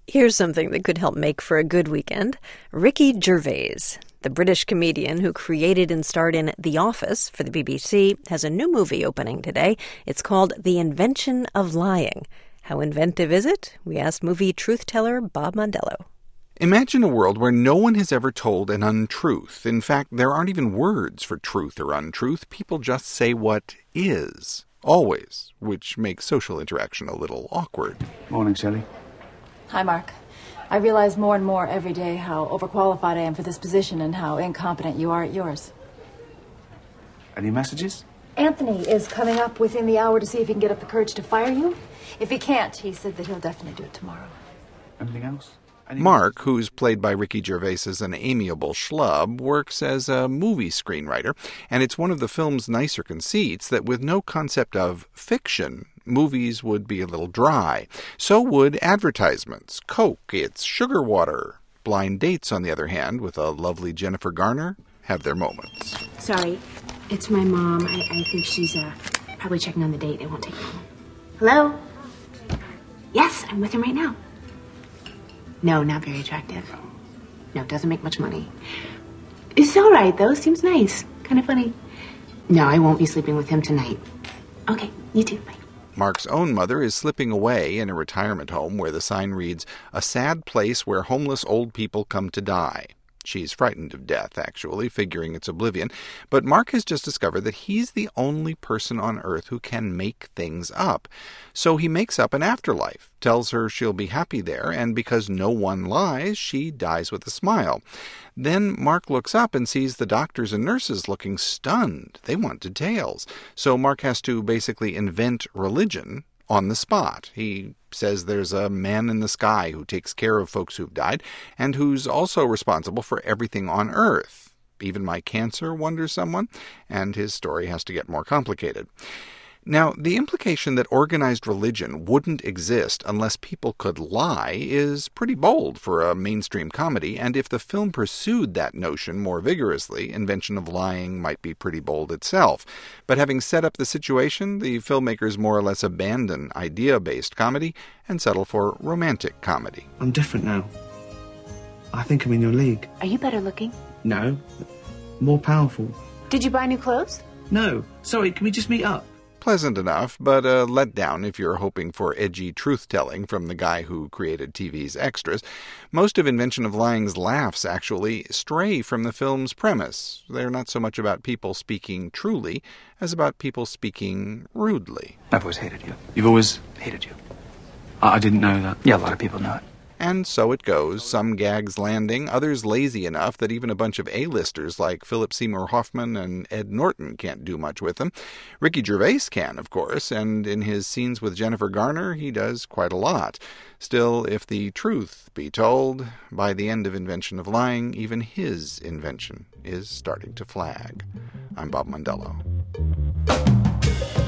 Here's something that could help make for a good weekend. Ricky Gervais, the British comedian who created and starred in The Office for the BBC, has a new movie opening today. It's called The Invention of Lying. How inventive is it? We asked movie truth-teller Bob Mondello. Imagine a world where no one has ever told an untruth. In fact, there aren't even words for truth or untruth. People just say what is, always, which makes social interaction a little awkward. Morning, Shelley. Hi, Mark. I realize more and more every day how overqualified I am for this position and how incompetent you are at yours. Any messages? Anthony is coming up within the hour to see if he can get up the courage to fire you. If he can't, he said that he'll definitely do it tomorrow. Anything else? Mark, who's played by Ricky Gervais as an amiable schlub, works as a movie screenwriter, and it's one of the film's nicer conceits that with no concept of fiction, movies would be a little dry. So would advertisements. Coke, it's sugar water. Blind dates, on the other hand, with a lovely Jennifer Garner, have their moments. Sorry, it's my mom. I think she's probably checking on the date. It won't take long. Hello? Yes, I'm with him right now. No, not very attractive. No, doesn't make much money. It's all right, though. Seems nice. Kind of funny. No, I won't be sleeping with him tonight. Okay, you too. Bye. Mark's own mother is slipping away in a retirement home where the sign reads, "A sad place where homeless old people come to die." She's frightened of death, actually, figuring it's oblivion. But Mark has just discovered that he's the only person on Earth who can make things up. So he makes up an afterlife, tells her she'll be happy there, and because no one lies, she dies with a smile. Then Mark looks up and sees the doctors and nurses looking stunned. They want details. So Mark has to basically invent religion on the spot. He says there's a man in the sky who takes care of folks who've died and who's also responsible for everything on Earth. Even my cancer, wonders someone, and his story has to get more complicated. Now, the implication that organized religion wouldn't exist unless people could lie is pretty bold for a mainstream comedy, and if the film pursued that notion more vigorously, Invention of Lying might be pretty bold itself. But having set up the situation, the filmmakers more or less abandon idea-based comedy and settle for romantic comedy. I'm different now. I think I'm in your league. Are you better looking? No. More powerful. Did you buy new clothes? No. Sorry, can we just meet up? Pleasant enough, but a letdown if you're hoping for edgy truth-telling from the guy who created TV's Extras. Most of Invention of Lying's laughs actually stray from the film's premise. They're not so much about people speaking truly as about people speaking rudely. I've always hated you. You've always hated you. I didn't know that. Yeah, a lot of people know it. And so it goes, some gags landing, others lazy enough that even a bunch of A-listers like Philip Seymour Hoffman and Ed Norton can't do much with them. Ricky Gervais can, of course, and in his scenes with Jennifer Garner, he does quite a lot. Still, if the truth be told, by the end of Invention of Lying, even his invention is starting to flag. I'm Bob Mondello.